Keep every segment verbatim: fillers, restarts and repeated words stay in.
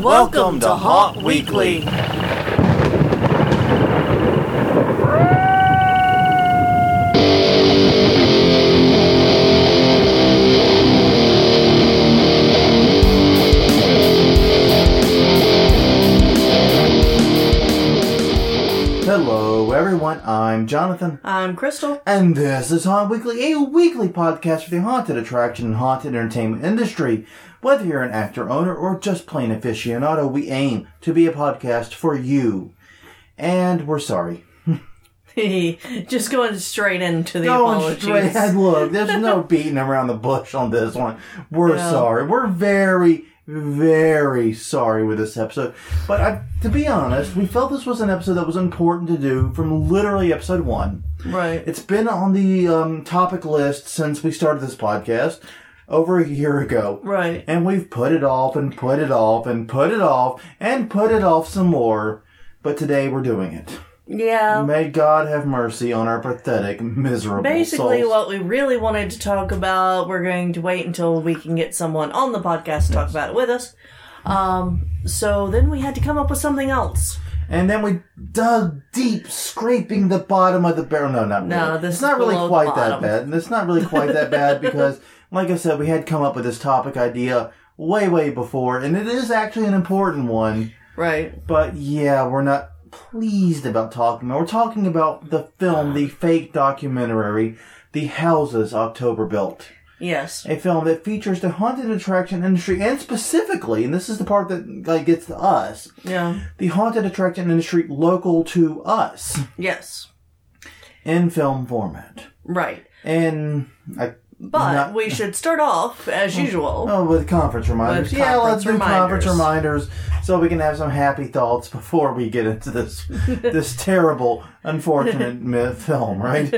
Welcome to Haunt Weekly. Hello everyone, I'm Jonathan. I'm Crystal. And this is Haunt Weekly, a weekly podcast for the haunted attraction and haunted entertainment industry. Whether you're an actor, owner, or just plain aficionado, we aim to be a podcast for you. And we're sorry. Just going straight into the going apologies. Straight, and look, there's no beating around the bush on this one. We're no. sorry. We're very, very sorry with this episode. But I, to be honest, we felt this was an episode that was important to do from literally episode one. Right. It's been on the um, topic list since we started this podcast over a year ago. Right. And we've put it off and put it off and put it off and put it off some more. But today we're doing it. Yeah. May God have mercy on our pathetic, miserable Basically, souls. what we really wanted to talk about, we're going to wait until we can get someone on the podcast to talk Yes. about it with us. Um, so then we had to come up with something else. And then we dug deep, scraping the bottom of the barrel. No, not No, really. this it's not is really below quite the that bottom. bad. And it's not really quite that bad because, like I said, we had come up with this topic idea way, way before. And it is actually an important one. Right. But yeah, we're not pleased about talking about. We're talking about the film, the fake documentary, The Houses October Built. Yes. A film that features the haunted attraction industry, and specifically, and this is the part that like, gets to us, Yeah. the haunted attraction industry local to us Yes. in film format. Right. And I, But not- we should start off, as usual. oh, with conference reminders. With yeah, conference let's do conference reminders. reminders so we can have some happy thoughts before we get into this this terrible, unfortunate myth film, right?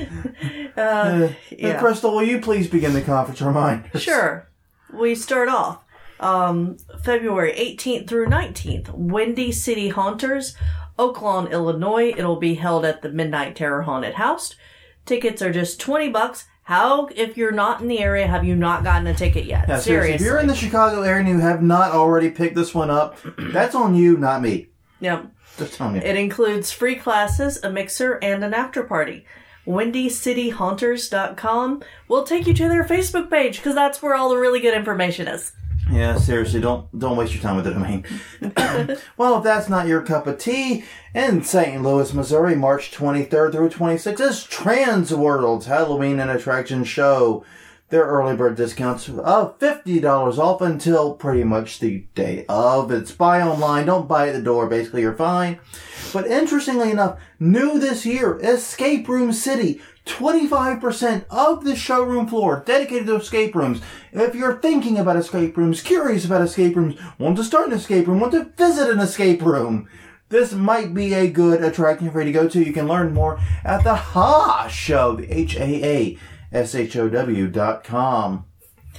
Uh, Uh, yeah. Crystal, will you please begin the conference reminders? Sure. We start off um, February eighteenth through nineteenth. Windy City Haunters, Oaklawn, Illinois. It'll be held at the Midnight Terror Haunted House. Tickets are just twenty bucks. How, if you're not in the area, have you not gotten a ticket yet? Yeah, seriously, Seriously. if you're in the Chicago area and you have not already picked this one up, that's on you, not me. Yep. Just telling you. It includes free classes, a mixer, and an after party. windy city haunters dot com will take you to their Facebook page because that's where all the really good information is. Yeah, seriously, don't don't waste your time with the domain. Well, if that's not your cup of tea, in Saint Louis, Missouri, March twenty-third through twenty-sixth is Transworld's Halloween and Attraction Show. Their early bird discounts of fifty dollars off until pretty much the day of. It's buy online, don't buy at the door, basically you're fine. But interestingly enough, new this year, Escape Room City. twenty-five percent of the showroom floor dedicated to escape rooms. If you're thinking about escape rooms, curious about escape rooms, want to start an escape room, want to visit an escape room, this might be a good attraction for you to go to. You can learn more at the H A Show, the H A A S H O W dot com.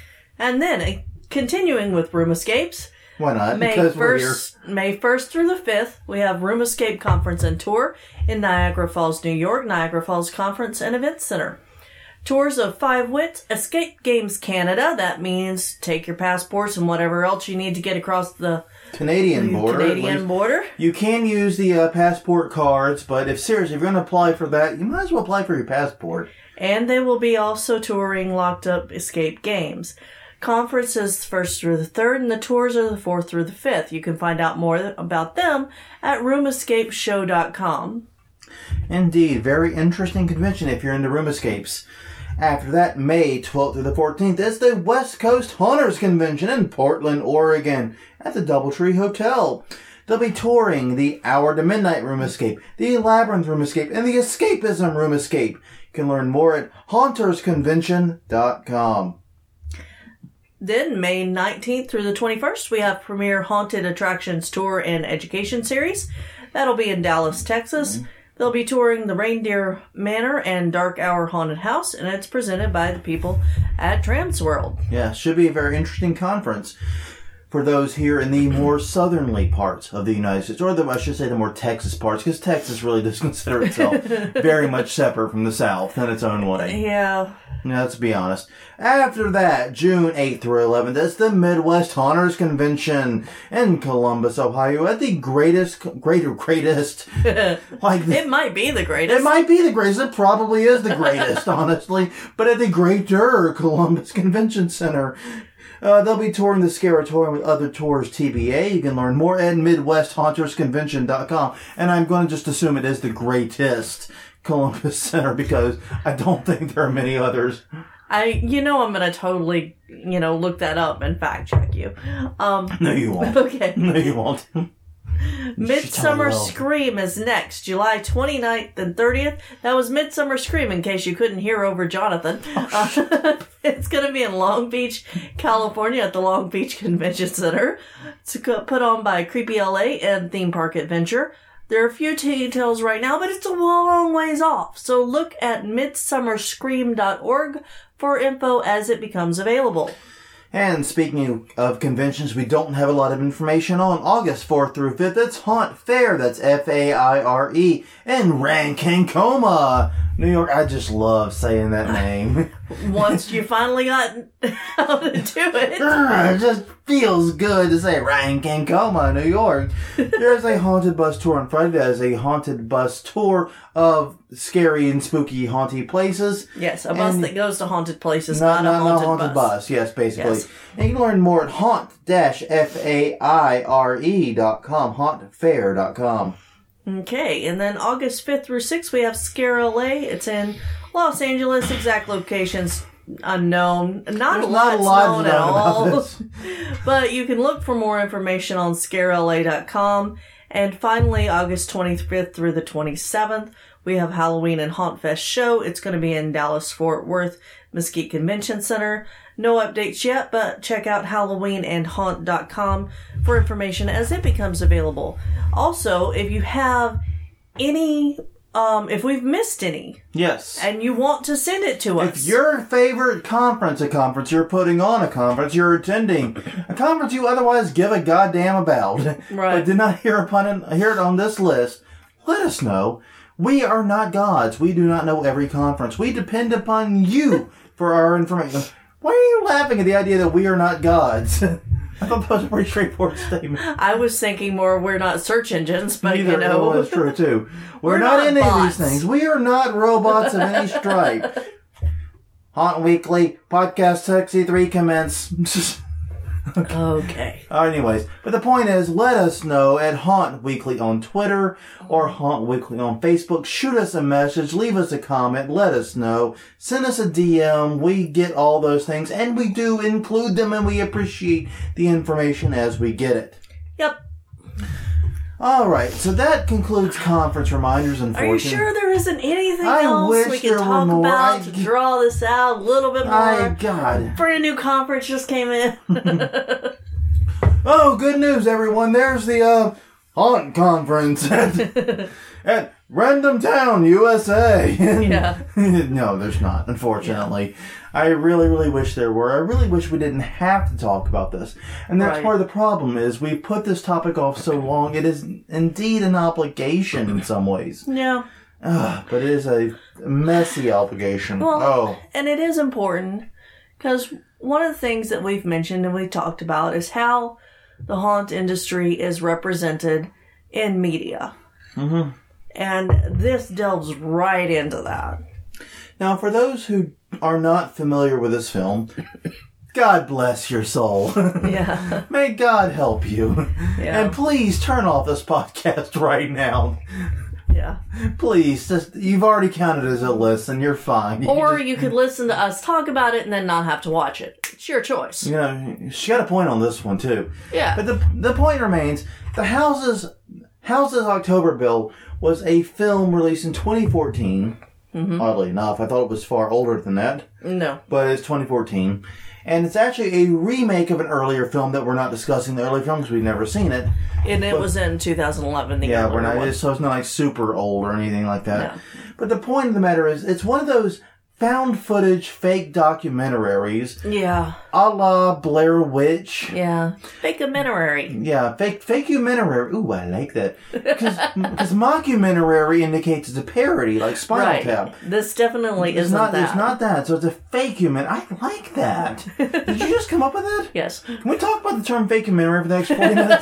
And then, uh, continuing with Room Escapes, Why not? May Because we're here. first, May first through the fifth, we have Room Escape Conference and Tour in Niagara Falls, New York, Niagara Falls Conference and Event Center. Tours of Five Wits, Escape Games Canada, that means take your passports and whatever else you need to get across the Canadian border. at Canadian least. border. You can use the uh, passport cards, but if seriously, if you're going to apply for that, you might as well apply for your passport. And they will be also touring Locked Up Escape Games. Conference is the first through the third, and the tours are the fourth through the fifth. You can find out more about them at room escape show dot com. Indeed, very interesting convention if you're into room escapes. After that, May twelfth through the fourteenth is the West Coast Haunters Convention in Portland, Oregon, at the Doubletree Hotel. They'll be touring the Hour to Midnight Room Escape, the Labyrinth Room Escape, and the Escapism Room Escape. You can learn more at haunters convention dot com. Then, May nineteenth through the twenty-first, we have Premier Haunted Attractions Tour and Education Series. That'll be in Dallas, Texas. Mm-hmm. They'll be touring the Reindeer Manor and Dark Hour Haunted House, and it's presented by the people at Transworld. Yeah, should be a very interesting conference. for those here in the more southerly parts of the United States, or the, I should say the more Texas parts, because Texas really does consider itself very much separate from the South in its own way. Yeah. Now, let's be honest. After that, June eighth through eleventh, is the Midwest Haunters Convention in Columbus, Ohio, at the greatest, greater, greatest, like the, It might be the greatest. it might be the greatest. It probably is the greatest, honestly. But at the Greater Columbus Convention Center. Uh, they'll be touring the Scaratorium with other tours T B A. You can learn more at Midwest Haunters Convention dot com. And I'm going to just assume it is the greatest Columbus Center because I don't think there are many others. I, you know, I'm gonna totally, you know, look that up and fact check you. Um, No, you won't. okay. No, you won't. Midsummer well. Scream is next, July twenty-ninth and thirtieth. That was Midsummer Scream, in case you couldn't hear over Jonathan. Uh, it's going to be in Long Beach, California, at the Long Beach Convention Center. It's put on by Creepy L A and Theme Park Adventure. There are a few details right now, but it's a long ways off. So look at midsummer scream dot org for info as it becomes available. And speaking of conventions we don't have a lot of information on, August fourth through fifth, it's Haunt Fair, that's F A I R E, in Ronkonkoma, New York. I just love saying that name. Once you finally got how to do it. It just feels good to say Ronkonkoma, New York. There's a haunted bus tour on Friday. There's a haunted bus tour of scary and spooky haunted places. Yes, a bus And that goes to haunted places, Not, not, not, a not haunted, haunted bus. bus. Yes, basically. Yes. And you can learn more at haunt dash F A I R E dot com, haunt fair dot com. Okay, and then August fifth through sixth, we have Scare L A. It's in Los Angeles. Exact locations unknown. Not There's a not lot's a lot known at known about all. this. But you can look for more information on scare L A dot com. And finally, August twenty-fifth through the twenty-seventh, we have Halloween and Haunt Fest show. It's going to be in Dallas Fort Worth Mesquite Convention Center. No updates yet, but check out halloween and haunt dot com for information as it becomes available. Also, if you have any, um, if we've missed any, Yes. and you want to send it to us. If your favorite conference, a conference you're putting on, a conference you're attending, a conference you otherwise give a goddamn about, Right. but did not hear upon it, hear it on this list, let us know. We are not gods. We do not know every conference. We depend upon you for our information. Why are you laughing at the idea that we are not gods? I thought that was a pretty straightforward statement. I was thinking more we're not search engines, but Neither, you know. well, that's true too. We're, We're not, not in any of bots. these things. We are not robots of any stripe. Haunt Weekly, Podcast Sexy three commence. Okay. Uh, anyways, but the point is, let us know at Haunt Weekly on Twitter or Haunt Weekly on Facebook. Shoot us a message, leave us a comment, let us know. Send us a D M. We get all those things, and we do include them, and we appreciate the information as we get it. Yep. All right, so that concludes conference reminders. Are Unfortunately, you sure there isn't anything I else wish we can there were talk more. about I- to draw this out a little bit more? My God. Brand new conference just came in. Oh, good news, everyone! There's the uh, Haunt Conference at, at Random Town, U S A. Yeah. No, there's not, unfortunately. I really, really wish there were. I really wish we didn't have to talk about this. And that's Right. part of the problem is we've put this topic off so long. It is indeed an obligation in some ways. Yeah. Ugh, but it is a messy obligation. Well, oh. and it is important because one of the things that we've mentioned and we talked about is how the haunt industry is represented in media. Mm-hmm. And this delves right into that. Now, for those who are not familiar with this film, God bless your soul. Yeah. May God help you. Yeah. And please turn off this podcast right now. Yeah. Please, just you've already counted as a listen. You're fine. You Or just- you could listen to us talk about it and then not have to watch it. It's your choice. you know, she got a point on this one too. Yeah. But the the point remains: the Houses Houses October Bill was a film released in twenty fourteen. Mm-hmm. Oddly enough, I thought it was far older than that. No. But it's twenty fourteen. And it's actually a remake of an earlier film that we're not discussing the early film because we've never seen it. And it was in two thousand eleven, the Yeah, earlier we're not, one. so it's not like super old or anything like that. No. But the point of the matter is, it's one of those found footage fake documentaries, Yeah. a la Blair Witch. Yeah. Fake-umentary. Yeah, fake fake-umentary. Ooh, I like that. Because mockumentary indicates it's a parody, like Spinal Right. Tap. This definitely It's isn't not, that. it's not that, so it's a fake-umentary. I like that. Did you just come up with that? Yes. Can we talk about the term fake-umentary for the next forty minutes?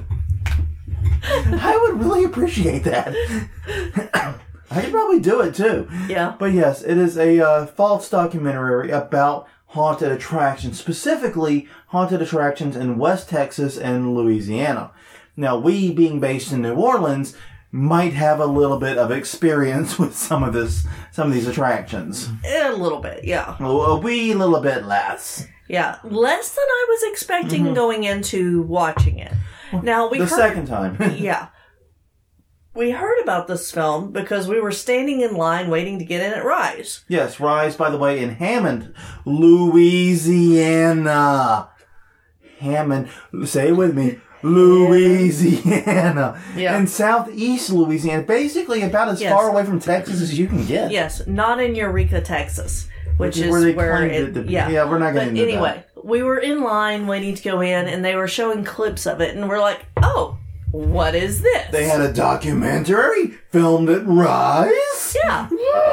I would really appreciate that. I could probably do it, too. Yeah. But yes, it is a uh, false documentary about haunted attractions, specifically haunted attractions in West Texas and Louisiana. Now, we, being based in New Orleans, might have a little bit of experience with some of this, some of these attractions. A little bit, yeah. A wee little bit less. Yeah. Less than I was expecting mm-hmm. going into watching it. Now, we The heard, second time. Yeah. We heard about this film because we were standing in line waiting to get in at Rise. Yes, Rise, by the way, in Hammond, Louisiana. Hammond, say it with me, Louisiana. Yeah. In southeast Louisiana, basically about as yes. far away from Texas as you can get. Yes, not in Eureka, Texas, which, which is, is where, they where claimed it, it to, yeah. yeah, we're not going to But anyway, that. We were in line waiting to go in, and they were showing clips of it, and we're like, oh, what is this? They had a documentary filmed at Rise? Yeah.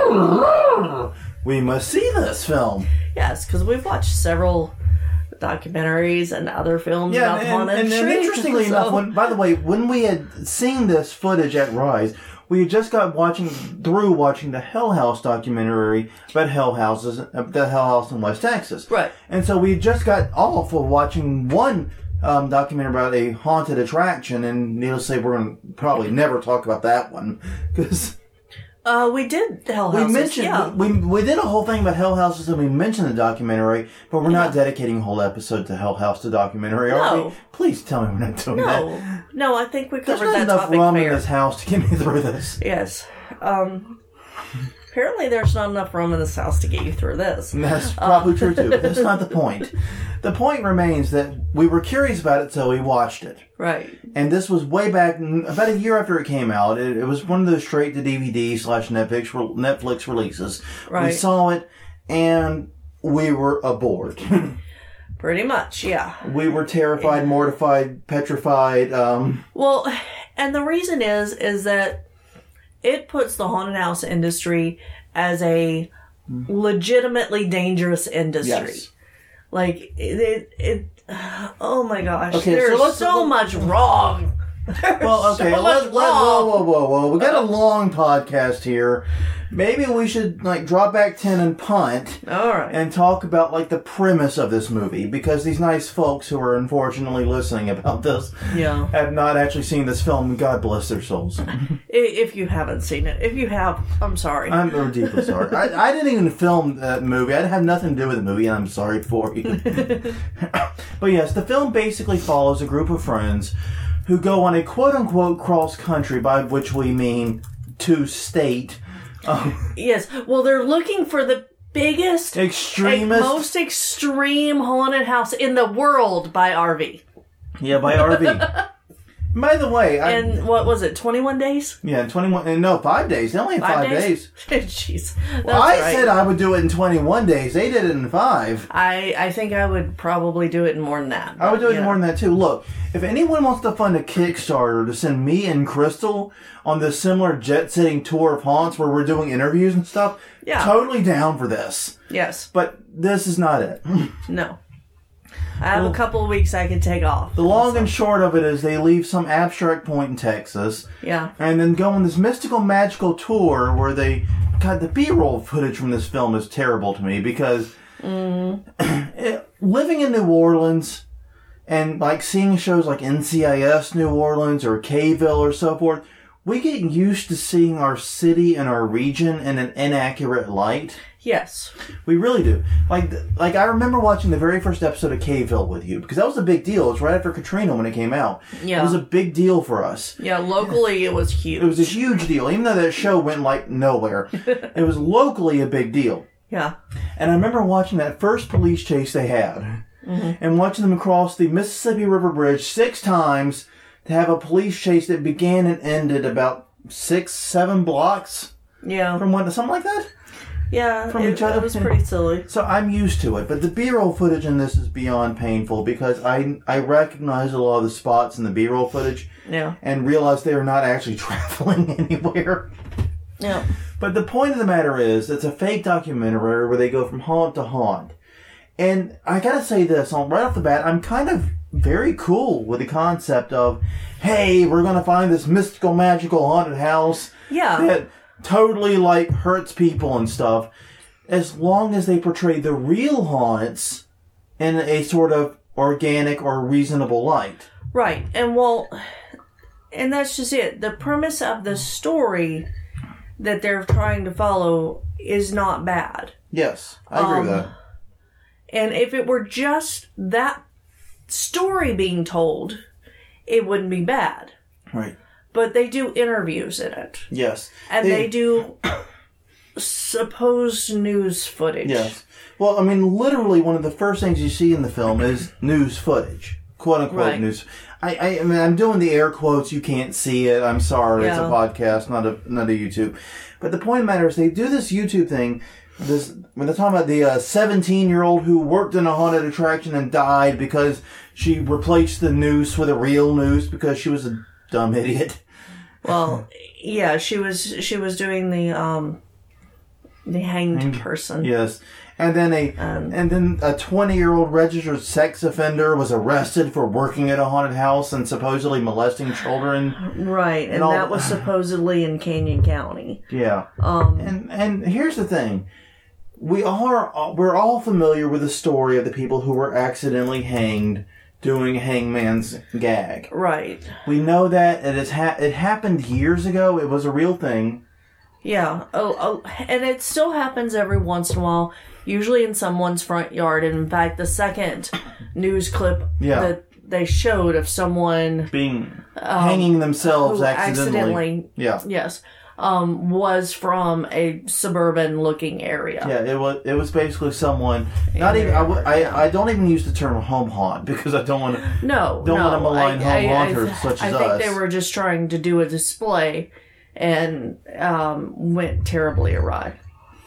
We must see this film. Yes, because we've watched several documentaries and other films yeah, about and, haunted and, and interestingly so. enough, when, by the way, when we had seen this footage at Rise, we had just got watching through watching the Hell House documentary about Hell Houses, the Hell House in West Texas. Right. And so we just got off of watching one um, documentary about a haunted attraction, and needless to say, we're going to probably never talk about that one because. Uh, we did Hell Houses. We mentioned yeah. we we did a whole thing about Hell Houses, and we mentioned the documentary, but we're not yeah. dedicating a whole episode to Hell House, the documentary, are no. we? Please tell me we're not doing no. that. No, no, I think we There's covered not that enough topic rum fair. in this house to get me through this. Yes. Um, apparently there's not enough room in this house to get you through this. And that's probably um. true too, but that's not the point. The point remains that we were curious about it, so we watched it. Right. And this was way back, about a year after it came out. It, it was one of those straight-to-D V D slash Netflix Netflix releases. Right. We saw it, and we were aboard. Pretty much, yeah. We were terrified, mortified, petrified. Um, well, and the reason is, is that it puts the haunted house industry as a legitimately dangerous industry. yes. Like, it, it, it oh my gosh, Okay, there's so let's- so much wrong. There's Well, okay, so let's, much let, wrong. whoa, whoa, whoa, whoa. We got a long podcast here. Maybe we should, like, drop back ten and punt. All right. And talk about, like, the premise of this movie. Because these nice folks who are unfortunately listening about this Yeah. have not actually seen this film. God bless their souls. If you haven't seen it. If you have, I'm sorry. I'm deeply sorry. I, I didn't even film that movie. I had nothing to do with the movie, and I'm sorry for you. But yes, the film basically follows a group of friends who go on a quote-unquote cross-country, by which we mean to state. Um, Yes. Well, they're looking for the biggest, extremist. like, most extreme haunted house in the world by R V. Yeah, by R V. By the way, I, And what was it, twenty-one days? yeah, twenty-one. And no, five days. They only had five, days. Jeez. That's Well, I right. said I would do it in twenty-one days. They did it in five. I, I think I would probably do it in more than that. I would do it yeah. more than that too. Look, if anyone wants to fund a Kickstarter to send me and Crystal on this similar jet-setting tour of haunts where we're doing interviews and stuff, Yeah. totally down for this. Yes. But this is not it. No. I have Well, a couple of weeks I could take off. The long and short of it is they leave some abstract point in Texas Yeah. and then go on this mystical, magical tour where they... God, the B-roll footage from this film is terrible to me because Mm. it, living in New Orleans and like seeing shows like N C I S New Orleans or K-ville or so forth, we get used to seeing our city and our region in an inaccurate light. Yes. We really do. Like, like I remember watching the very first episode of K-ville with you because that was a big deal. It was right after Katrina when it came out. Yeah. It was a big deal for us. Yeah, locally it was huge. It was a huge deal, even though that show went like nowhere. It was locally a big deal. Yeah. And I remember watching that first police chase they had, mm-hmm. and watching them cross the Mississippi River Bridge six times to have a police chase that began and ended about six, seven blocks Yeah. from one, something like that. Yeah, from it, each other. it was pretty silly. So I'm used to it, but the B-roll footage in this is beyond painful because I I recognize a lot of the spots in the B-roll footage Yeah. and realize they are not actually traveling anywhere. Yeah. But the point of the matter is, it's a fake documentary where they go from haunt to haunt. And I gotta say this, on right off the bat, I'm kind of very cool with the concept of, hey, we're gonna find this mystical, magical haunted house Yeah. that totally, like, hurts people and stuff, as long as they portray the real haunts in a sort of organic or reasonable light. Right. And well, and that's just it. The premise of the story that they're trying to follow is not bad. Yes, I agree Um, with that. And if it were just that story being told, it wouldn't be bad. Right. But they do interviews in it. Yes. And they, they do supposed news footage. Yes. Well, I mean, literally one of the first things you see in the film is news footage. Quote unquote Right. news. I, I, I mean, I'm doing the air quotes. You can't see it. I'm sorry. It's a Yeah. podcast, not a not a YouTube. But the point of the matter is they do this YouTube thing. This when they're talking about the seventeen-year-old who worked in a haunted attraction and died because she replaced the noose with a real noose because she was a dumb idiot. Well, yeah, she was she was doing the um the hanged person. Yes. And then a Um, and then a twenty-year-old registered sex offender was arrested for working at a haunted house and supposedly molesting children. Right, and, And all- that was supposedly in Canyon County. Yeah. Um, And and here's the thing. We are we're all familiar with the story of the people who were accidentally hanged doing hangman's gag. right. We know that it has ha- it happened years ago. It was a real thing. Yeah. Oh, oh, and it still happens every once in a while, usually in someone's front yard. And in fact, the second news clip Yeah. that they showed of someone Being hanging themselves who accidentally. accidentally, Yeah. yes, um, was from a suburban-looking area. Yeah, it was. It was basically someone. Not even. I, w- I, I don't even use the term home haunt because I don't want to. No, Don't no. want to malign I, home I, haunters I, such I as think us. they were just trying to do a display and um, went terribly awry.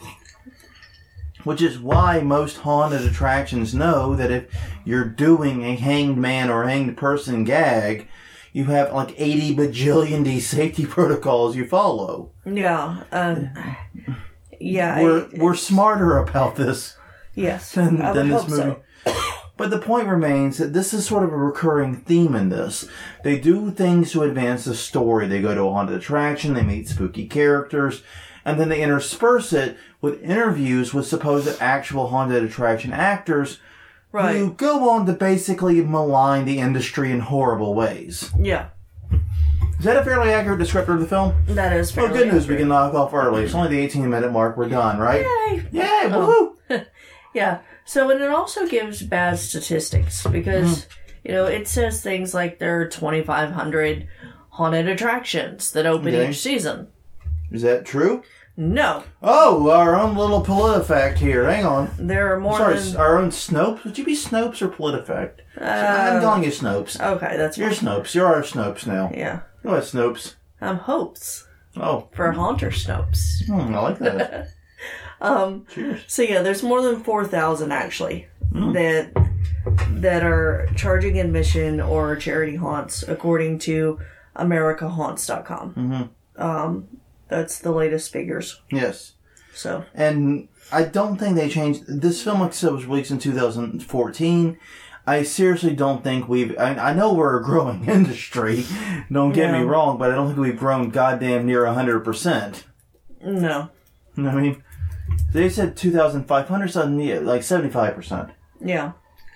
Which is why most haunted attractions know that if you're doing a hanged man or hanged person gag, you have like eighty bajillion D safety protocols you follow. Yeah. Um, yeah. We're I- we're smarter about this yes. than, I than would this hope movie. so. But the point remains that this is sort of a recurring theme in this. They do things to advance the story. They go to a haunted attraction, they meet spooky characters, and then they intersperse it with interviews with supposed actual haunted attraction actors Right. who go on to basically malign the industry in horrible ways. Yeah. Is that a fairly accurate descriptor of the film? That is Well, fairly good news, we accurate. can knock off early. It's only the eighteen minute mark. We're done, right? Yay. Yay! Oh. Woohoo! Yeah. So, and it also gives bad statistics because, Mm-hmm. you know, it says things like there are twenty-five hundred haunted attractions that open Okay. each season. Is that true? No. Oh, our own little PolitiFact here. Hang on. There are more Sorry, than... our own Snopes? Would you be Snopes or PolitiFact? I'm calling you Snopes. Okay, that's You're fine. Snopes. You're our Snopes now. Yeah. Go ahead, Snopes. I'm Hopes Oh, for Haunter Snopes. hmm, I like that. Um, Cheers. so yeah, there's more than four thousand actually that that are charging admission or charity haunts, according to America Haunts dot com. Mm-hmm. Um, that's the latest figures. Yes. So And I don't think they changed. This film, like I said, was released in two thousand fourteen. I seriously don't think we've... I, I know we're a growing industry. Don't get me Yeah. wrong, but I don't think we've grown goddamn near one hundred percent. no, You know what I mean? They said two thousand five hundred, so yeah, like seventy-five percent. yeah,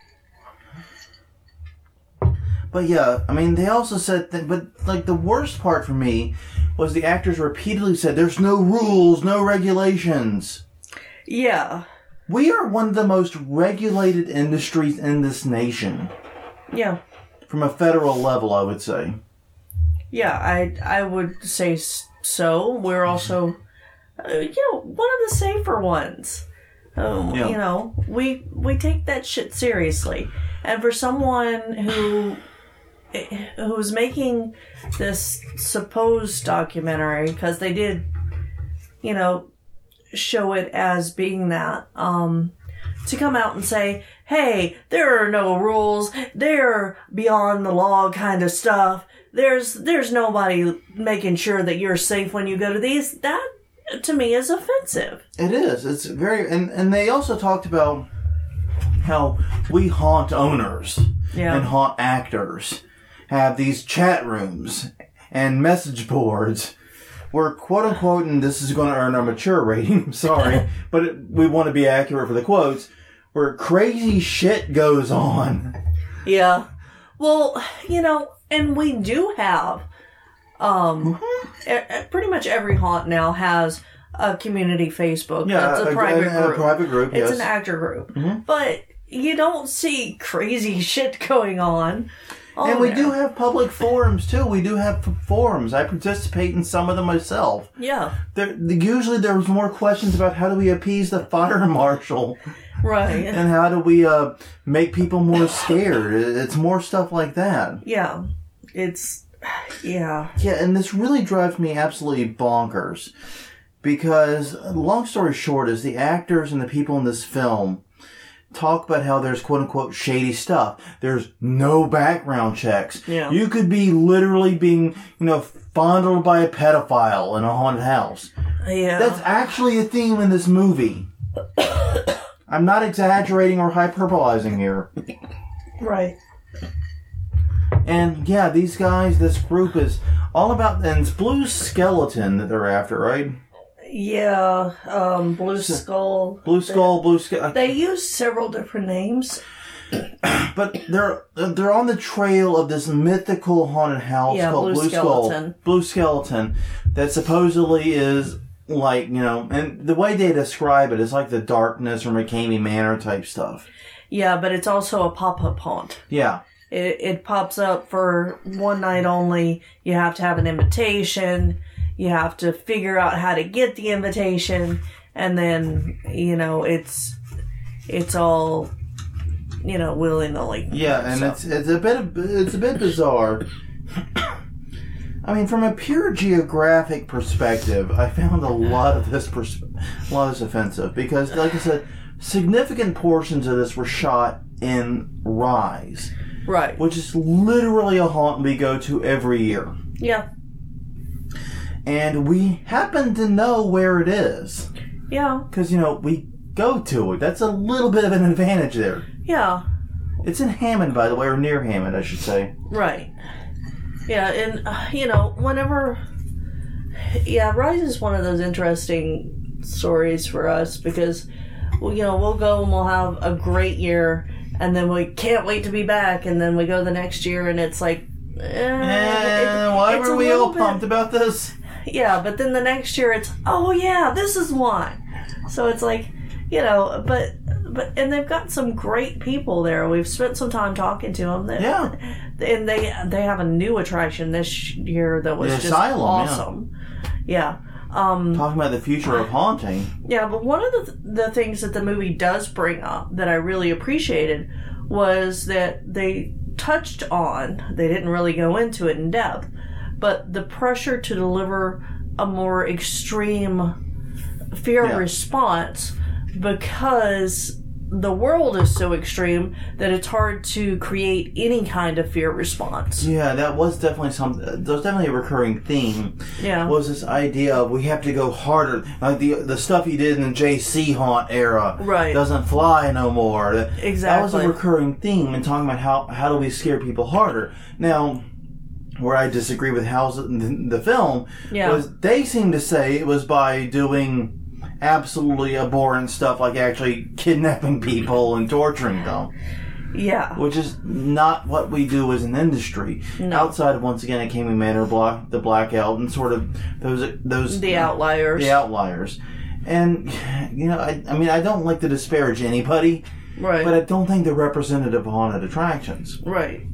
But yeah, I mean, they also said that, but like the worst part for me was the actors repeatedly said, there's no rules, no regulations. yeah, We are one of the most regulated industries in this nation. yeah, From a federal level, I would say. yeah. I I would say s- so. We're also, uh, you know, one of the safer ones. Um, Yeah. You know, we we take that shit seriously, and for someone who who's making this supposed documentary, because they did, you know, show it as being that. Um, to come out and say, hey, there are no rules, they're beyond the law kind of stuff, there's there's nobody making sure that you're safe when you go to these, that, to me, is offensive. It is. It's very... And, and they also talked about how we haunt owners Yeah. and haunt actors have these chat rooms and message boards where, quote-unquote, and this is going to earn our mature rating, I'm sorry, but it, we want to be accurate for the quotes, where crazy shit goes on. Yeah. Well, you know, and we do have, um, Mm-hmm. e- pretty much every haunt now has a community Facebook. Yeah, that's a, a, private a, a group. private group, It's yes. an actor group. Mm-hmm. But you don't see crazy shit going on. And we there. do have public forums, too. We do have f- forums. I participate in some of them myself. Yeah. There, usually there's more questions about how do we appease the fire marshal Right. and how do we uh, make people more scared. It's more stuff like that. Yeah. It's, yeah. Yeah, and this really drives me absolutely bonkers. Because, long story short, is the actors and the people in this film talk about how there's quote-unquote shady stuff. There's no background checks. Yeah. You could be literally being, you know, fondled by a pedophile in a haunted house. Yeah. That's actually a theme in this movie. I'm not exaggerating or hyperbolizing here. right. And yeah, these guys, this group is all about, and it's Blue Skeleton that they're after, right? Yeah. Um, Blue Skull. Blue Skull, Blue Skull. They use several different names. But they're they're on the trail of this mythical haunted house Yeah, called Blue Blue Skeleton. Skull. Blue Skeleton. That supposedly is like, you know, and the way they describe it is like the Darkness or McCamey Manor type stuff. Yeah, but it's also a pop-up haunt. Yeah. It, it pops up for one night only. You have to have an invitation. You have to figure out how to get the invitation. And then, you know, it's it's all, you know, willy-nilly. Yeah, and So- it's it's a bit of, it's a bit bizarre. I mean, from a pure geographic perspective, I found a lot of this pers- a lot of this offensive because, like I said, significant portions of this were shot in Rise, Right. which is literally a haunt we go to every year, Yeah. and we happen to know where it is Yeah. because you know we go to it. That's a little bit of an advantage there. Yeah. It's in Hammond, by the way, or near Hammond, I should say. Right. Yeah, and, uh, you know, whenever... Yeah, Rise is one of those interesting stories for us because, well, you know, we'll go and we'll have a great year and then we can't wait to be back and then we go the next year and it's like... Eh, Eh, it- why it's were a we little all bit- pumped about this? Yeah, but then the next year it's, oh yeah, this is why. So it's like, you know, but... But and they've got some great people there. We've spent some time talking to them. That, Yeah. and they they have a new attraction this year that was The just Asylum, yeah. awesome. Yeah, um, Talking about the future of haunting. yeah. But one of the the things that the movie does bring up that I really appreciated was that they touched on. They didn't really go into it in depth, but the pressure to deliver a more extreme fear Yeah. response because the world is so extreme that it's hard to create any kind of fear response. Yeah, that was definitely some. That was definitely a recurring theme. Yeah. Was this idea of we have to go harder, like the the stuff you did in the J C haunt era, Right. Doesn't fly no more. That, That was Exactly. a recurring theme, and talking about how how do we scare people harder. Now, where I disagree with House the, the film Yeah. was they seem to say it was by doing absolutely abhorrent stuff like actually kidnapping people and torturing them, Yeah. which is not what we do as an industry. No. Outside of, once again, Cammy Manor, Block, the Blackout, and sort of those those The outliers. the outliers. And you know, I, I mean, I don't like to disparage anybody, Right. but I don't think they're representative of haunted attractions. right.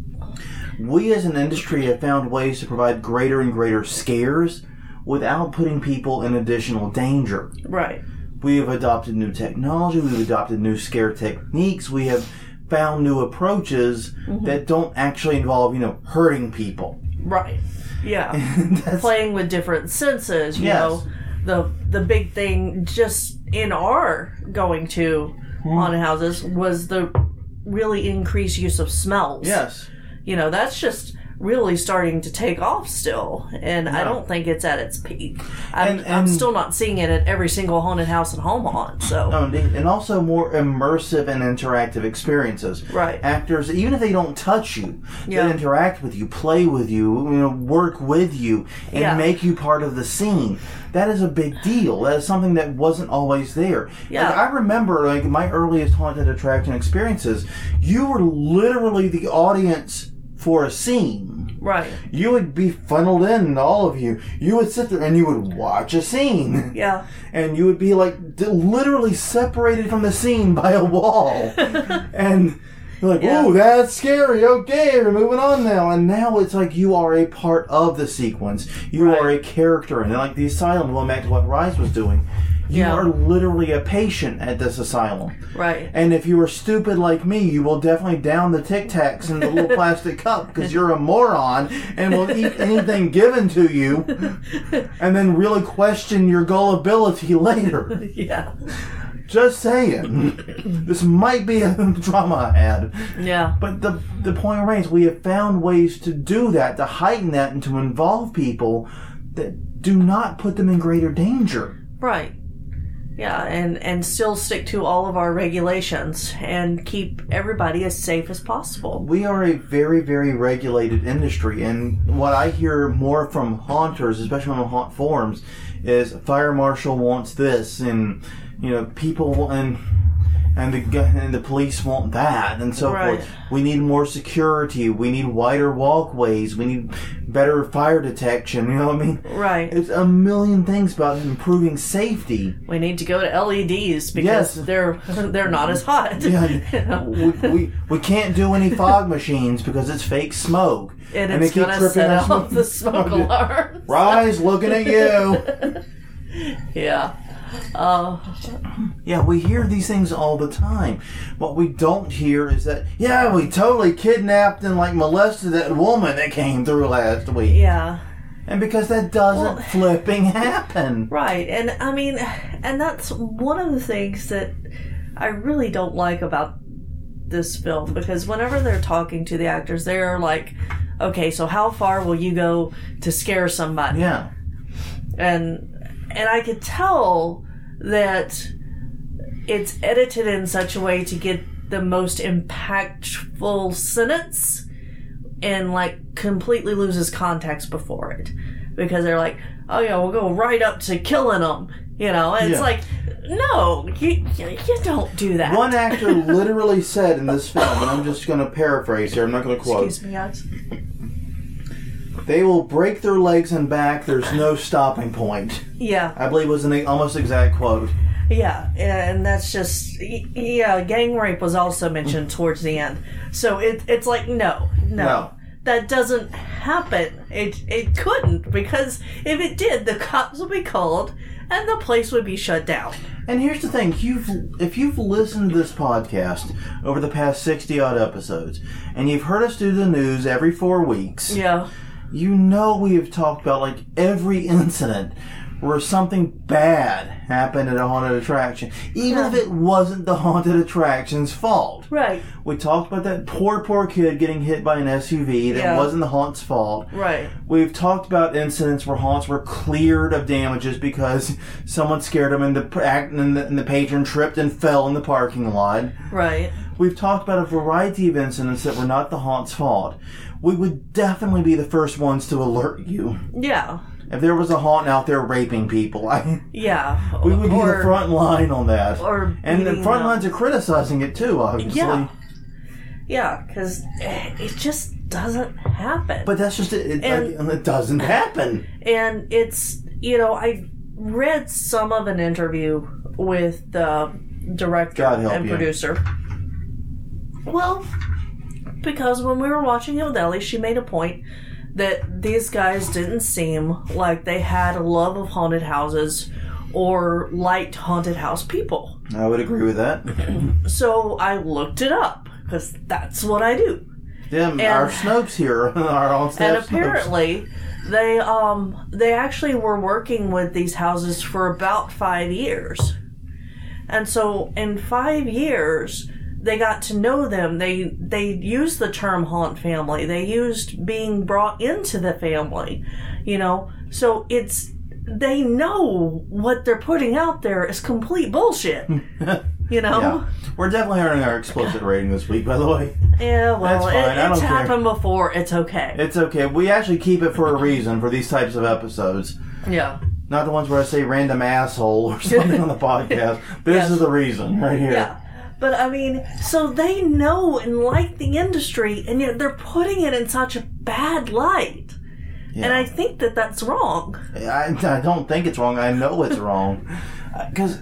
We as an industry have found ways to provide greater and greater scares without putting people in additional danger. Right. We have adopted new technology, we've adopted new scare techniques, we have found new approaches Mm-hmm. that don't actually involve, you know, hurting people. Right. Yeah. That's, Playing with different senses, you Yes. know. the the big thing just in our going to mm. haunted houses was the really increased use of smells. Yes. You know, that's just really starting to take off still, and no. I don't think it's at its peak. I'm, and, and, I'm still not seeing it at every single haunted house in Omaha. So, no, indeed. And also more immersive and interactive experiences. Right. Actors, even if they don't touch you, yeah. they interact with you, play with you, you know, work with you, and yeah. make you part of the scene. That is a big deal. That is something that wasn't always there. Yeah. Like, I remember, like, my earliest haunted attraction experiences, you were literally the audience for a scene. Right. You would be funneled in, all of you. You would sit there and you would watch a scene. Yeah. And you would be like d- literally separated from the scene by a wall. And you're like, yeah. ooh, that's scary. Okay, we're moving on now. And now it's like you are a part of the sequence. You right. are a character. And like the asylum, going back to what Rise was doing, you yeah. are literally a patient at this asylum. Right. And if you are stupid like me, you will definitely down the Tic Tacs in the little plastic cup because you're a moron and will eat anything given to you and then really question your gullibility later. Yeah. Just saying. This might be a drama I had. Yeah. But the, the point remains, we have found ways to do that, to heighten that, and to involve people that do not put them in greater danger. Right. Yeah, and, and still stick to all of our regulations and keep everybody as safe as possible. We are a very, very regulated industry, and what I hear more from haunters, especially on the haunt forums, is fire marshal wants this, and you know people and and the and the police want that, and so right. forth. We need more security. We need wider walkways. We need better fire detection. You know what I mean? Right. It's a million things about improving safety. We need to go to L E Ds because yes. they're they're not as hot. Yeah. You know? we, we we can't do any fog machines because it's fake smoke. And, and it's going to set off the smoke alarm. Rise, looking at you. Yeah. Uh, yeah, we hear these things all the time. What we don't hear is that, yeah, we totally kidnapped and like molested that woman that came through last week. Yeah. And because that doesn't well, flipping happen. Right. And I mean, and that's one of the things that I really don't like about this film, because whenever they're talking to the actors, they're like, okay, so how far will you go to scare somebody? Yeah. And and I could tell that it's edited in such a way to get the most impactful sentence and like completely loses context before it, because they're like, oh yeah, we'll go right up to killing them, you know. And it's yeah. like, no, you you don't do that. One actor literally said in this film, and I'm just going to paraphrase here, I'm not going to quote. Excuse me, guys. They will break their legs and back. There's no stopping point. Yeah. I believe was an almost exact quote. Yeah, and that's just... Yeah, gang rape was also mentioned towards the end. So it, it's like, no, no. No. That doesn't happen. It it couldn't, because if it did, the cops would be called and the place would be shut down. And here's the thing. You've, if you've listened to this podcast over the past sixty-odd episodes, and you've heard us do the news every four weeks... Yeah. You know we have talked about like every incident where something bad happened at a haunted attraction, even yeah. if it wasn't the haunted attraction's fault. Right. We talked about that poor, poor kid getting hit by an S U V that yeah. wasn't the haunt's fault. Right. We've talked about incidents where haunts were cleared of damages because someone scared them and the, and the, and the patron tripped and fell in the parking lot. Right. We've talked about a variety of incidents that were not the haunt's fault. We would definitely be the first ones to alert you. Yeah. If there was a haunt out there raping people, I, yeah, we would be or, the front line on that. Or and the front lines are criticizing it too, obviously. Yeah, yeah, because it just doesn't happen. But that's just it. It, and, it doesn't happen. And it's, you know, I read some of an interview with the director and you. producer. Well, because when we were watching it with Ellie, she made a point that these guys didn't seem like they had a love of haunted houses or liked haunted house people. I would agree with that. So I looked it up, because that's what I do. Them, And- our Snopes here are on staff. And apparently, they um they actually were working with these houses for about five years, and so in five years they got to know them. They they used the term haunt family. They used being brought into the family, you know. So it's they know what they're putting out there is complete bullshit. You know? Yeah. We're definitely earning our explicit rating this week, by the way. Yeah, well, That's fine. it, I don't it's care. happened before. It's okay. It's okay. We actually keep it for a reason for these types of episodes. Yeah. Not the ones where I say random asshole or something on the podcast. This Yes. is the reason right here. Yeah. But, I mean, so they know and like the industry, and yet they're putting it in such a bad light. Yeah. And I think that that's wrong. I, I don't think it's wrong. I know it's wrong. Because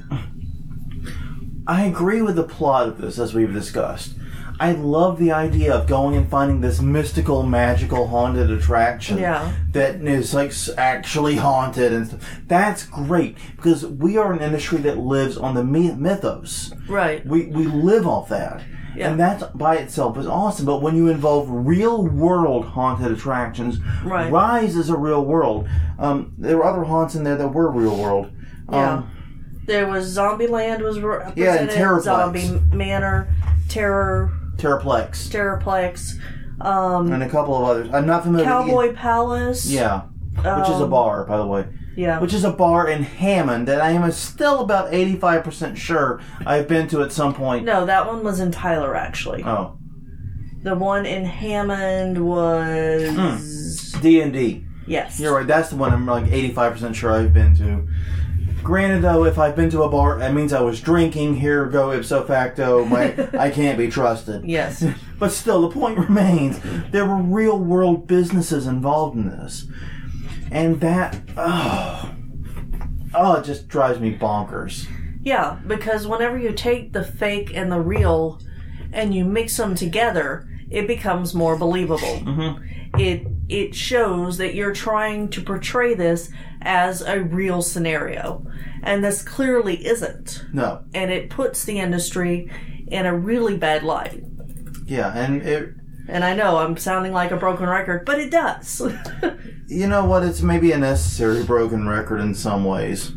I agree with the plot of this, as we've discussed. I love the idea of going and finding this mystical, magical, haunted attraction Yeah. that is like s- actually haunted and stuff. That's great because we are an industry that lives on the me- mythos. Right. We we live off that. Yeah. And that by itself is awesome. But when you involve real world haunted attractions, Right. Rise is a real world. Um, there were other haunts in there that were real world. Yeah. Um, There was Zombieland was represented. Yeah, and Terrorplex. Zombie Manor, Terror, Terrorplex. Terrorplex, um, And a couple of others. I'm not familiar Cowboy with Palace. Yeah. Which is a um, bar, by the way. Yeah. Which is a bar in Hammond that I am still about eighty-five percent sure I've been to at some point. No, that one was in Tyler, actually. Oh. The one in Hammond was... D and D. Yes. You're right. That's the one I'm like eighty-five percent sure I've been to. Granted, though, if I've been to a bar, that means I was drinking. Here go ipso facto. My, I can't be trusted. Yes. But still, the point remains. There were real-world businesses involved in this. And that... Oh, oh, it just drives me bonkers. Yeah, because whenever you take the fake and the real and you mix them together, it becomes more believable. Mm-hmm. It it shows that you're trying to portray this as a real scenario, and this clearly isn't. No. And it puts the industry in a really bad light. Yeah, and it... And I know I'm sounding like a broken record, but it does. You know what? It's maybe a necessary broken record in some ways.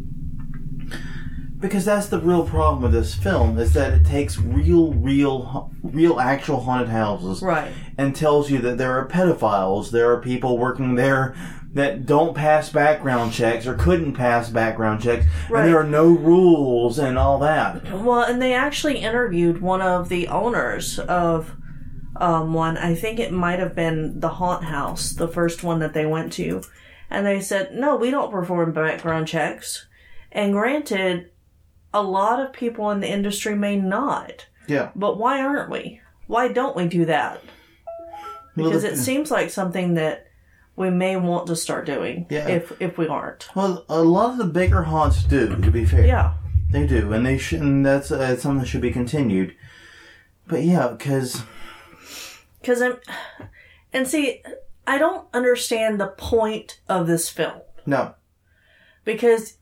Because that's the real problem with this film, is that it takes real, real, real actual haunted houses Right. and tells you that there are pedophiles, there are people working there that don't pass background checks or couldn't pass background checks, Right. and there are no rules and all that. Well, and they actually interviewed one of the owners of um, one. I think it might have been the Haunt House, the first one that they went to. And they said, no, we don't perform background checks. And granted, a lot of people in the industry may not. Yeah. But why aren't we? Why don't we do that? Because it seems like something that we may want to start doing Yeah. if if we aren't. Well, a lot of the bigger haunts do, to be fair. Yeah. They do, and they should, and that's uh, something that should be continued. But yeah, because... Because I'm... And see, I don't understand the point of this film. No. Because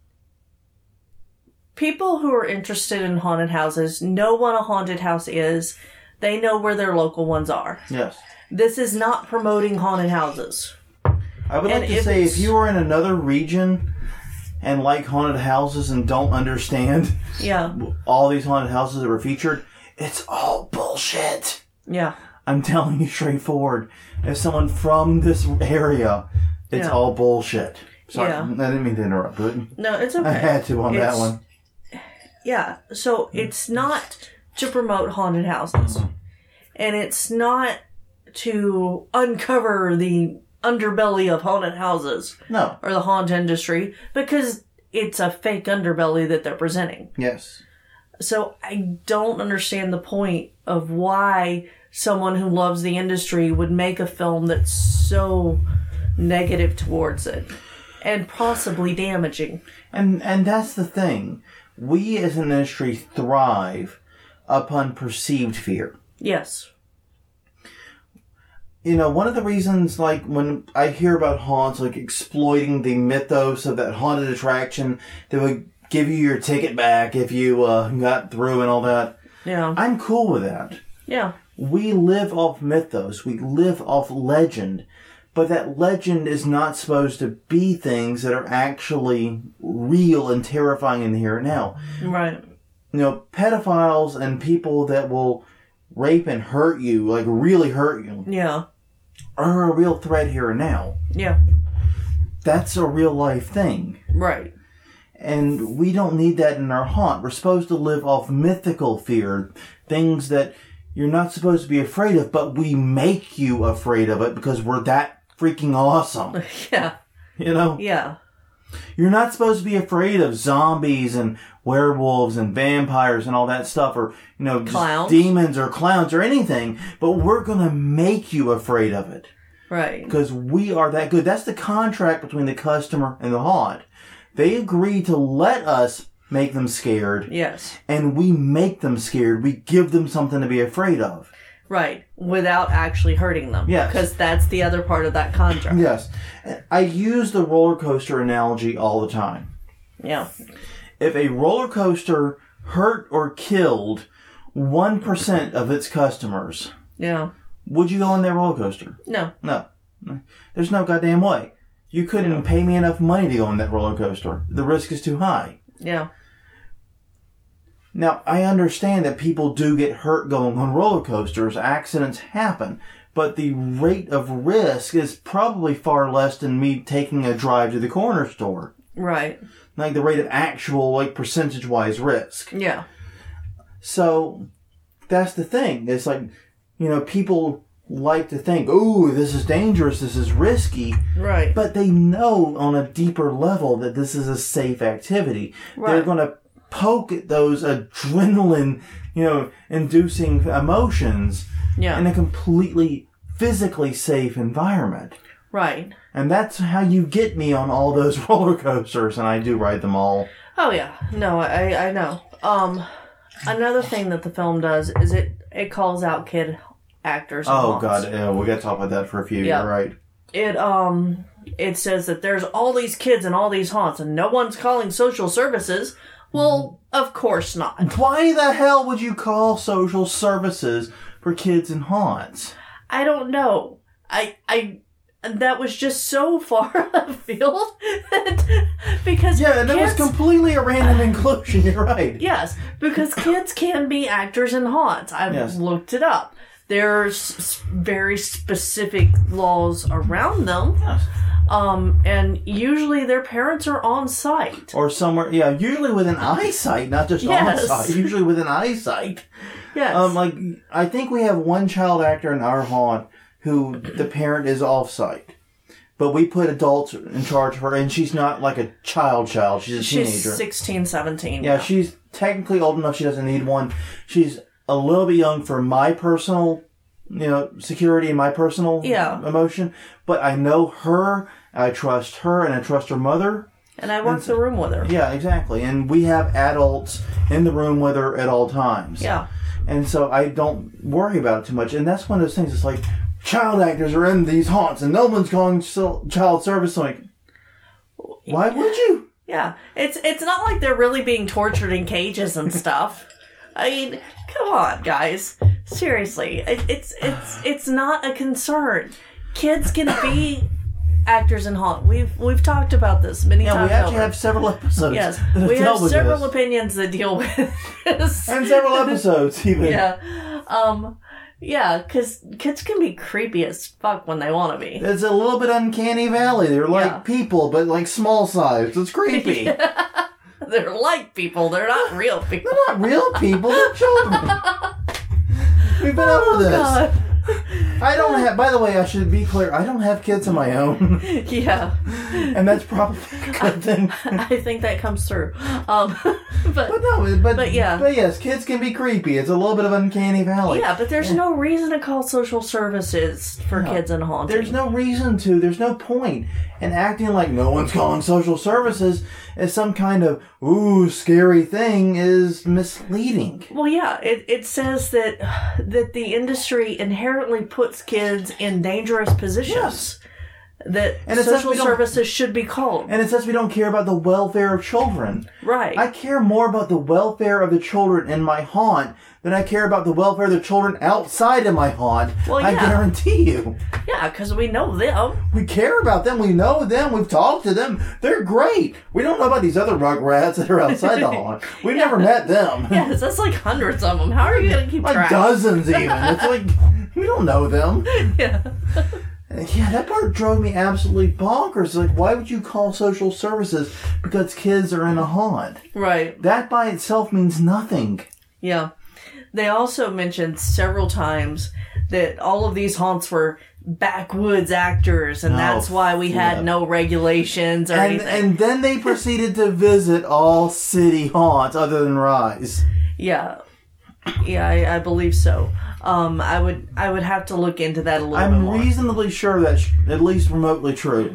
people who are interested in haunted houses know what a haunted house is. They know where their local ones are. Yes. This is not promoting haunted houses. I would And like to if say, it's- if you are in another region and like haunted houses and don't understand Yeah. all these haunted houses that were featured, it's all bullshit. Yeah. I'm telling you straightforward. As someone from this area, it's Yeah. all bullshit. Sorry, Yeah. I didn't mean to interrupt, but No, it's okay. I had to on that It's- one. Yeah. So it's not to promote haunted houses. And it's not to uncover the underbelly of haunted houses No. or the haunt industry, because it's a fake underbelly that they're presenting. Yes. So I don't understand the point of why someone who loves the industry would make a film that's so negative towards it and possibly damaging. And and that's the thing. We as an industry thrive upon perceived fear. Yes. You know, one of the reasons, like, when I hear about haunts, like, exploiting the mythos of that haunted attraction that would give you your ticket back if you uh, got through and all that, Yeah. I'm cool with that. Yeah. we live off mythos. We live off legend. But that legend is not supposed to be things that are actually real and terrifying in the here and now. Right. You know, pedophiles and people that will rape and hurt you, like really hurt you, Yeah. are a real threat here and now. Yeah. That's a real life thing. Right. And we don't need that in our haunt. We're supposed to live off mythical fear. Things that you're not supposed to be afraid of, but we make you afraid of it because we're that freaking awesome. Yeah. You know? Yeah. You're not supposed to be afraid of zombies and werewolves and vampires and all that stuff, or, you know, just Clowns. demons or clowns or anything, but we're going to make you afraid of it. Right. Because we are that good. That's the contract between the customer and the haunt. They agree to let us make them scared, Yes. and we make them scared. We give them something to be afraid of. Right. Without actually hurting them. Yes. Because that's the other part of that contract. Yes. I use the roller coaster analogy all the time. Yeah. If a roller coaster hurt or killed one percent of its customers, Yeah. would you go on that roller coaster? No. No. There's no goddamn way. You couldn't pay me enough money to go on that roller coaster. The risk is too high. Yeah. Now, I understand that people do get hurt going on roller coasters. Accidents happen. But the rate of risk is probably far less than me taking a drive to the corner store. Right. Like the rate of actual, like, percentage-wise risk. Yeah. So, that's the thing. It's like, you know, people like to think, ooh, this is dangerous, this is risky. Right. But they know on a deeper level that this is a safe activity. Right. They're going to poke at those adrenaline, you know, inducing emotions Yeah. in a completely physically safe environment. Right. And that's how you get me on all those roller coasters, and I do ride them all. Oh yeah. No, I I know. Um, another thing that the film does is it it calls out kid actors. and Oh haunts. god, yeah, we got to talk about that for a few. Yeah. You're right. It um it says that there's all these kids in all these haunts and no one's calling social services. Well, of course not. Why the hell would you call social services for kids in haunts? I don't know. I I that was just so far left field that, because Yeah, and that was kids- completely a random inclusion. You're right. Yes, because kids can be actors in haunts. I've Yes. looked it up. There's s- very specific laws around them. Yes. Um, and usually their parents are on site. Or somewhere, yeah, usually with an eyesight, not just Yes. on sight. Usually with an eyesight. Yes. Um, like, I think we have one child actor in our haunt who the parent is off-site. But we put adults in charge of her, and she's not like a child child. She's a She's teenager. sixteen, seventeen. Yeah, she's technically old enough she doesn't need one. She's a little bit young for my personal, you know, security and my personal Yeah. emotion. But I know her, I trust her, and I trust her mother. And I walked the room with her. Yeah, exactly. And we have adults in the room with her at all times. Yeah. And so I don't worry about it too much. And that's one of those things. It's like, child actors are in these haunts and no one's calling sil- child service. Like, why would you? Yeah. It's it's not like they're really being tortured in cages and stuff. I mean, come on, guys. Seriously. It, it's it's it's not a concern. Kids can be actors in haunt. We've we've talked about this many Yeah, times we actually over. have several episodes. Yes, that we have dealt with several this. opinions that deal with this. And several episodes, even. Yeah. Um, yeah, because kids can be creepy as fuck when they want to be. It's a little bit uncanny valley. They're like Yeah. people, but like small size. It's creepy. They're like people. They're not real people. They're not real people. They're children. We've been over this. God. I don't have, by the way, I should be clear, I don't have kids of my own. Yeah. And that's probably a good thing. I think that comes through. Um, but, But no, but, But yeah. But yes, kids can be creepy. It's a little bit of uncanny valley. yeah, but there's no reason to call social services for No. kids in haunting. There's no reason to. There's no point. And acting like no one's calling social services as some kind of, ooh, scary thing is misleading. Well, yeah, it, it says that that the industry inherently puts kids in dangerous positions. Yes. that And it says social we don't- services should be called. And it says we don't care about the welfare of children. Right. I care more about the welfare of the children in my haunt than I care about the welfare of the children outside of my haunt. Well, I yeah. guarantee you. Yeah, because we know them. We care about them. We know them. We've talked to them. They're great. We don't know about these other rugrats that are outside the haunt. We've never met them. Yes, that's like hundreds of them. How are you going to keep Like track? dozens even. It's like, we don't know them. Yeah. Yeah, that part drove me absolutely bonkers. Like, why would you call social services because kids are in a haunt? Right. That by itself means nothing. Yeah. They also mentioned several times that all of these haunts were backwoods actors, and Oh, that's why we yeah. had no regulations or And, anything. and then they proceeded to visit all city haunts other than Rise. Yeah. Yeah, I, I believe so. Um, I would I would have to look into that a little bit I'm more. reasonably sure that's at least remotely true.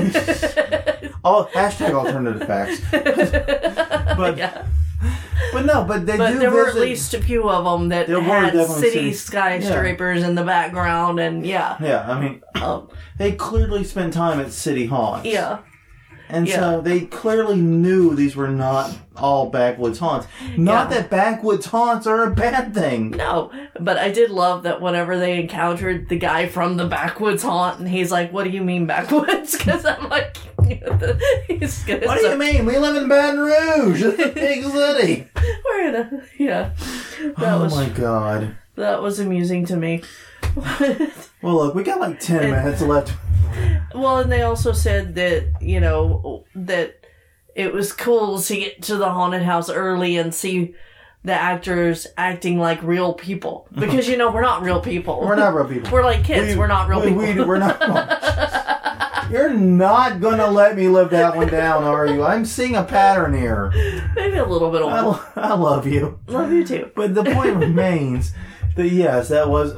Oh, hashtag alternative facts. but, Yeah. but no, but they But do there were visit. at least a few of them that There were had definitely city city- skyscrapers in the background, and yeah. Yeah, I mean, Um, they clearly spent time at city haunts. yeah. And Yeah. so they clearly knew these were not all backwoods haunts. Not Yeah. that backwoods haunts are a bad thing. No, but I did love that whenever they encountered the guy from the backwoods haunt, and he's like, "What do you mean backwoods?" Because I'm like, he's gonna What do you mean? We live in Baton Rouge. It's a big city. We're in a yeah. That Oh was my god. that was amusing to me. Well, look, we got like ten And- minutes left. Well, and they also said that, you know, that it was cool to get to the haunted house early and see the actors acting like real people. Because, you know, we're not real people. We're not real people. We're like kids. We, are not real we, people. We, we're not. You're not gonna let me live that one down, are you? I'm seeing a pattern here. Maybe a little bit I, old. lo- I love you. Love you too. But the point remains that yes, that was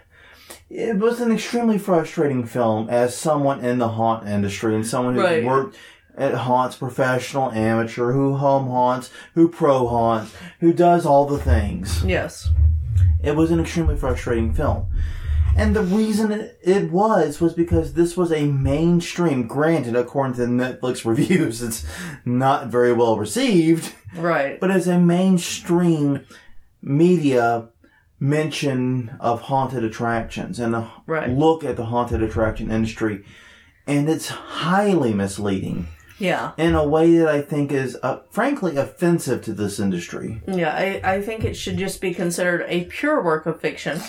it was an extremely frustrating film as someone in the haunt industry and someone who Right. worked at haunts, professional, amateur, who home haunts, who pro haunts, who does all the things. Yes. It was an extremely frustrating film. And the reason it, it was, was because this was a mainstream, granted, according to Netflix reviews, it's not very well received, Right. but it's a mainstream media mention of haunted attractions and a Right. look at the haunted attraction industry. And it's highly misleading Yeah. in a way that I think is, uh, frankly, offensive to this industry. Yeah, I, I think it should just be considered a pure work of fiction.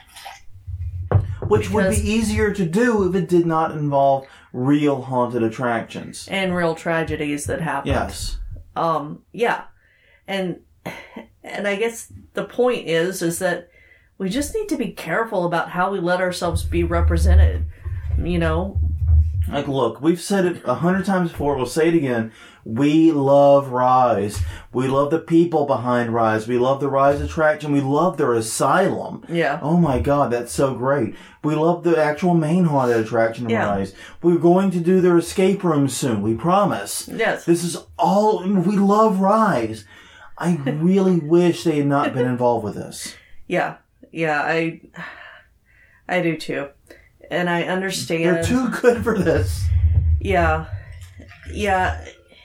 Which would Because- be easier to do if it did not involve real haunted attractions. And real tragedies that happen. Yes. Um, yeah. And and I guess the point is is that we just need to be careful about how we let ourselves be represented. You know? Like, look, we've said it a hundred times before. We'll say it again. We love Rise. We love the people behind Rise. We love the Rise attraction. We love their asylum. Yeah. Oh my God, that's so great. We love the actual main haunted attraction of Yeah. Rise. We're going to do their escape room soon. We promise. Yes. This is all, we love Rise. I really wish they had not been involved with this. Yeah. Yeah, I I do too. And I understand. They're too good for this. Yeah. Yeah.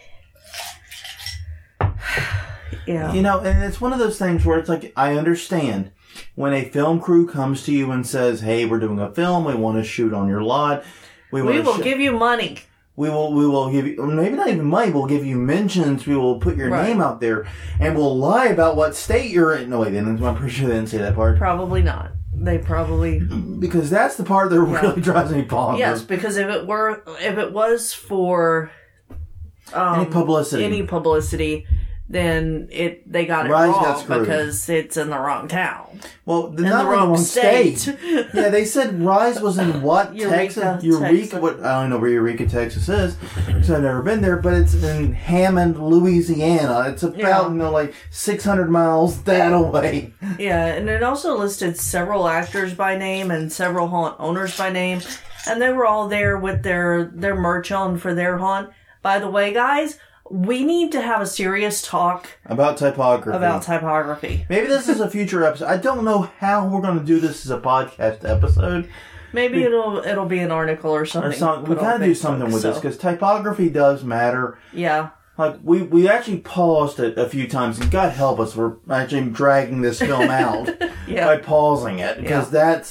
Yeah. You know, and it's one of those things where it's like, I understand when a film crew comes to you and says, hey, we're doing a film, we want to shoot on your lot. We, We want will to sh- give you money. We will, we will give you, maybe not even money, we'll give you mentions, we will put your Right. name out there, and we'll lie about what state you're in. No, wait, then I'm pretty sure they didn't say that part. Probably not. They probably Because that's the part that Yeah. really drives me bonkers. yes, because if it were if it was for um, Any publicity. any publicity, then it they got it Rise got wrong screwed. because it's in the wrong town. Well, the, In not the in the wrong wrong state. state. Yeah, they said Rise was in what? Eureka, Texas? Eureka? Texas. What? I don't know where Eureka, Texas is, because I've never been there, but it's in Hammond, Louisiana. It's about, Yeah. you know, like six hundred miles that away. Yeah, and it also listed several actors by name and several haunt owners by name, and they were all there with their their merch on for their haunt. By the way, guys, we need to have a serious talk About typography. about typography. Maybe this is a future episode. I don't know how we're going to do this as a podcast episode. Maybe we, it'll it'll be an article or something. Or some, we put on gotta do Facebook, something with so. this because typography does matter. Yeah. Like we we actually paused it a few times, and God help us, we're actually dragging this film out Yeah. by pausing it because Yeah. that's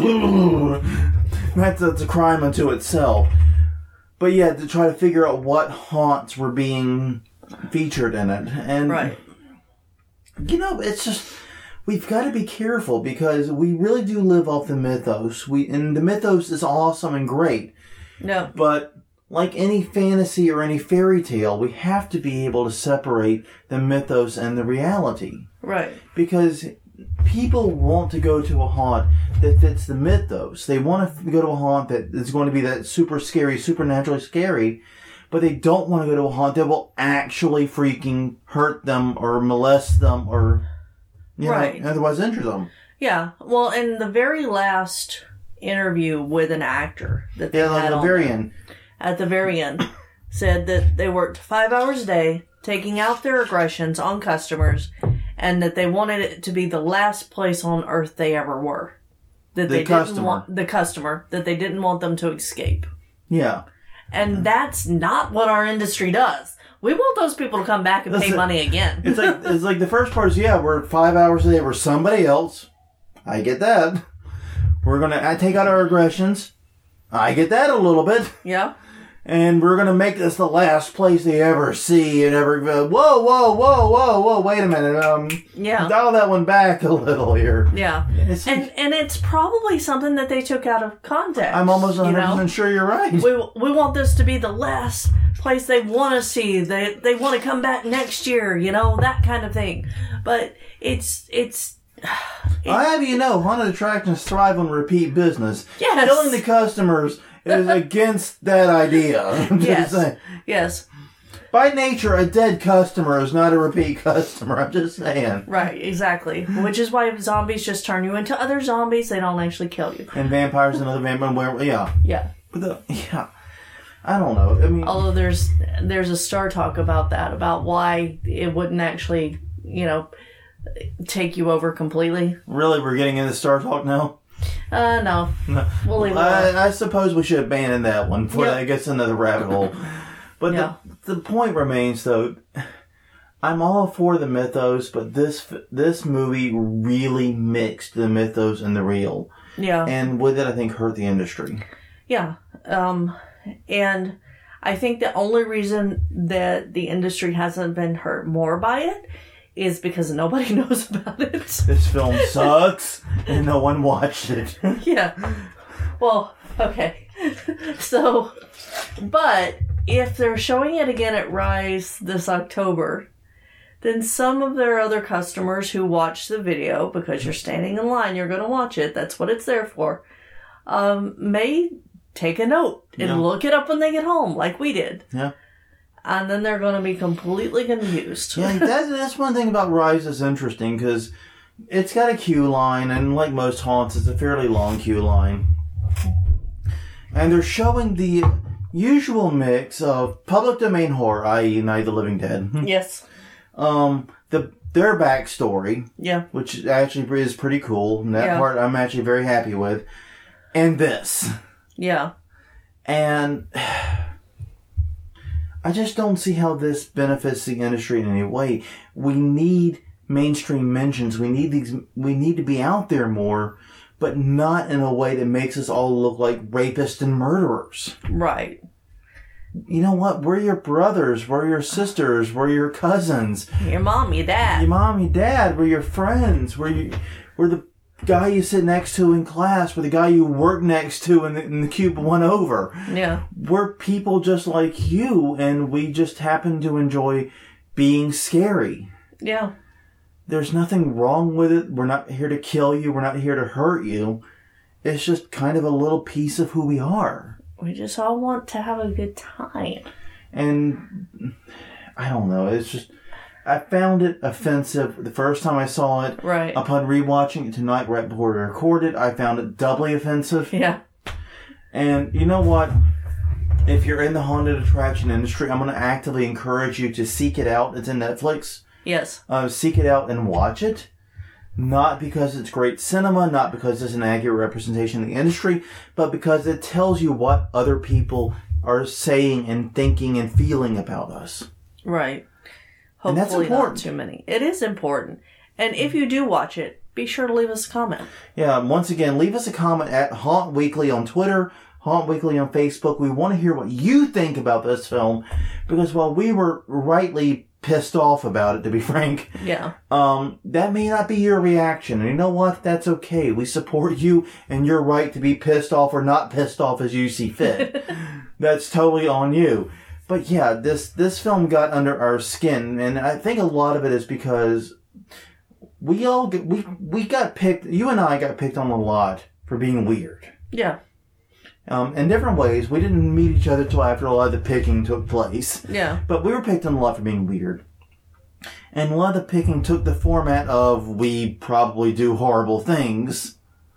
that's that's a crime unto itself. But yeah, to try to figure out what haunts were being featured in it, and Right. you know, it's just we've got to be careful because we really do live off the mythos. We and the mythos is awesome and great, No. but like any fantasy or any fairy tale, we have to be able to separate the mythos and the reality. Right. Because people want to go to a haunt that fits the mythos. They want to go to a haunt that is going to be that super scary, supernaturally scary, but they don't want to go to a haunt that will actually freaking hurt them or molest them or, you Right. know, otherwise injure them. Yeah. Well, in the very last interview with an actor that they Yeah, like had the on very there, end. at the very end, said that they worked five hours a day, taking out their aggressions on customers, and that they wanted it to be the last place on earth they ever were. That The they customer. didn't want the customer, that they didn't want them to escape. Yeah. And that's not what our industry does. We want those people to come back and pay Listen, money again. It's like it's like the first part is, yeah, we're five hours a day. We're somebody else. I get that. We're going to take out our aggressions. I get that a little bit. Yeah. And we're going to make this the last place they ever see and ever go, whoa, whoa, whoa, whoa, whoa, wait a minute. Um, Yeah. Dial that one back a little here. Yeah. It's, And and it's probably something that they took out of context. I'm almost one hundred percent you know? sure you're right. We we want this to be the last place they want to see. They they want to come back next year, you know, that kind of thing. But it's it's I'll have you know, haunted attractions thrive on repeat business. Yes. Killing the customers is against that idea. I'm just yes. saying. Yes. By nature, a dead customer is not a repeat customer. I'm just saying. Right, exactly. Which is why zombies just turn you into other zombies. They don't actually kill you. And vampires and other vampires, yeah. Yeah. But the, yeah. I don't know. I mean, Although there's there's a Star Talk about that, about why it wouldn't actually, you know, take you over completely. really, we're getting into Star Talk now? Uh, no. No. We'll leave it alone. I, I suppose we should abandon that one before Yep. that gets another rabbit hole. But Yeah. the, the point remains, though, I'm all for the mythos, but this this movie really mixed the mythos and the real. Yeah. And with it, I think, hurt the industry. Yeah. Um, and I think the only reason that the industry hasn't been hurt more by it is because nobody knows about it. This film sucks, and no one watched it. Yeah. Well, okay. So, but if they're showing it again at Rise this October, then some of their other customers who watch the video, because you're standing in line, you're going to watch it, that's what it's there for, um, may take a note and Yeah. look it up when they get home, like we did. Yeah. And then they're going to be completely confused. Yeah, that's, that's one thing about Rise that's interesting, because it's got a queue line, and like most haunts, it's a fairly long queue line. And they're showing the usual mix of public domain horror, that is. Night of the Living Dead. Yes. Um, the their backstory, Yeah. which actually is pretty cool, and that Yeah. part I'm actually very happy with. And this. Yeah. And I just don't see how this benefits the industry in any way. We need mainstream mentions. We need these. We need to be out there more, but not in a way that makes us all look like rapists and murderers. Right. You know what? We're your brothers. We're your sisters. We're your cousins. Your mom, your dad. Your mom, your dad. We're your friends. We're you. We're the guy you sit next to in class. We're the guy you work next to in the, in the cube one over. Yeah. We're people just like you, and we just happen to enjoy being scary. Yeah. There's nothing wrong with it. We're not here to kill you. We're not here to hurt you. It's just kind of a little piece of who we are. We just all want to have a good time. And I don't know. It's just, I found it offensive the first time I saw it. Right. Upon rewatching it tonight right before we recorded, I found it doubly offensive. Yeah. And you know what? If you're in the haunted attraction industry, I'm going to actively encourage you to seek it out. It's in Netflix. Yes. Uh, seek it out and watch it. Not because it's great cinema, not because it's an accurate representation of the industry, but because it tells you what other people are saying and thinking and feeling about us. Right. Hopefully And that's important. not too many. It is important. And if you do watch it, be sure to leave us a comment. Yeah, once again, leave us a comment at Haunt Weekly on Twitter, Haunt Weekly on Facebook. We want to hear what you think about this film, because while we were rightly pissed off about it, to be frank, Yeah. um, that may not be your reaction. And you know what? That's okay. We support you and your right to be pissed off or not pissed off as you see fit. That's totally on you. But yeah, this, this film got under our skin, and I think a lot of it is because we all get, we, we got picked, you and I got picked on a lot for being weird. Yeah. Um, in different ways. We didn't meet each other till after a lot of the picking took place. Yeah. But we were picked on a lot for being weird. And a lot of the picking took the format of we probably do horrible things.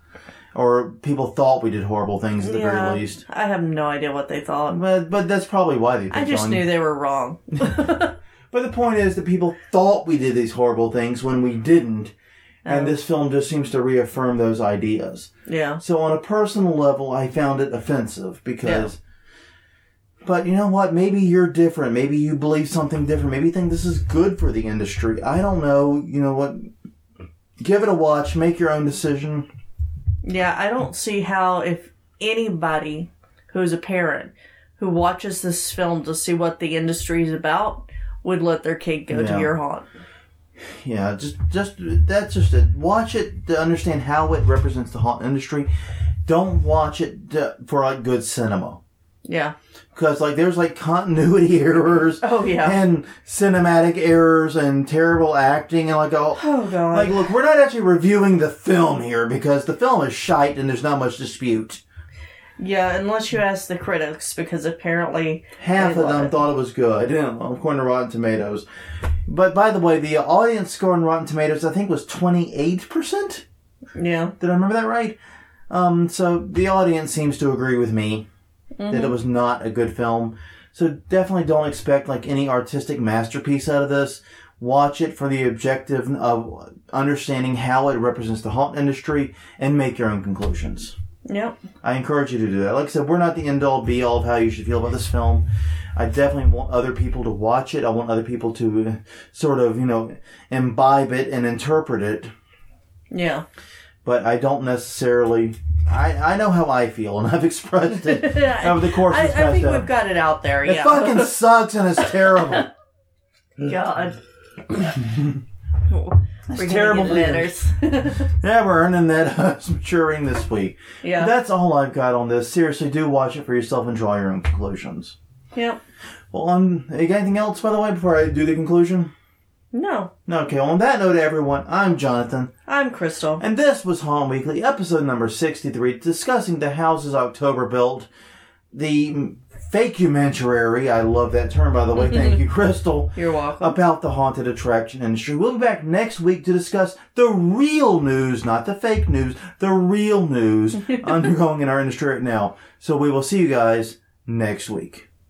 Or people thought we did horrible things at the yeah, very least. I have no idea what they thought. But but that's probably why they picked I just on knew you. they were wrong. But the point is that people thought we did these horrible things when we didn't. And Oh. this film just seems to reaffirm those ideas. Yeah. So on a personal level, I found it offensive because... But you know what? Maybe you're different. Maybe you believe something different. Maybe you think this is good for the industry. I don't know. You know what? Give it a watch. Make your own decision. Yeah, I don't see how if anybody who's a parent who watches this film to see what the industry is about would let their kid go Yeah. to your haunt. Yeah, just just that's just it. Watch it to understand how it represents the haunt industry. Don't watch it to, for like good cinema. Yeah. Because like there's like continuity errors. Oh, yeah. And cinematic errors and terrible acting and like oh, Oh, God. like look, we're not actually reviewing the film here because the film is shite and there's not much dispute. Yeah, unless you ask the critics, because apparently Half they of love them it. thought it was good, according to Rotten Tomatoes. But by the way, the audience score on Rotten Tomatoes I think was twenty-eight percent. Yeah. Did I remember that right? Um, so the audience seems to agree with me Mm-hmm. that it was not a good film. So definitely don't expect like any artistic masterpiece out of this. Watch it for the objective of understanding how it represents the haunt industry and make your own conclusions. Yep. I encourage you to do that. Like I said, we're not the end-all, be-all of how you should feel about this film. I definitely want other people to watch it. I want other people to uh, sort of, you know, imbibe it and interpret it. Yeah. But I don't necessarily... I, I know how I feel, and I've expressed it over the course I, of this I past think hour. we've got it out there, It yeah. fucking sucks and it's terrible. God. It's We're terrible gonna get letters. Yeah, we're earning that uh, maturing this week. Yeah. That's all I've got on this. Seriously, do watch it for yourself and draw your own conclusions. Yep. Well, um, you got anything else, by the way, before I do the conclusion? No. Okay, well, on that note, everyone, I'm Jonathan, I'm Crystal. and this was Haunt Weekly, episode number sixty-three, discussing the houses October built, the fakementary, I love that term, by the way, thank you, Crystal, You're welcome. about the haunted attraction industry. We'll be back next week to discuss the real news, not the fake news, the real news undergoing in our industry right now. So we will see you guys next week.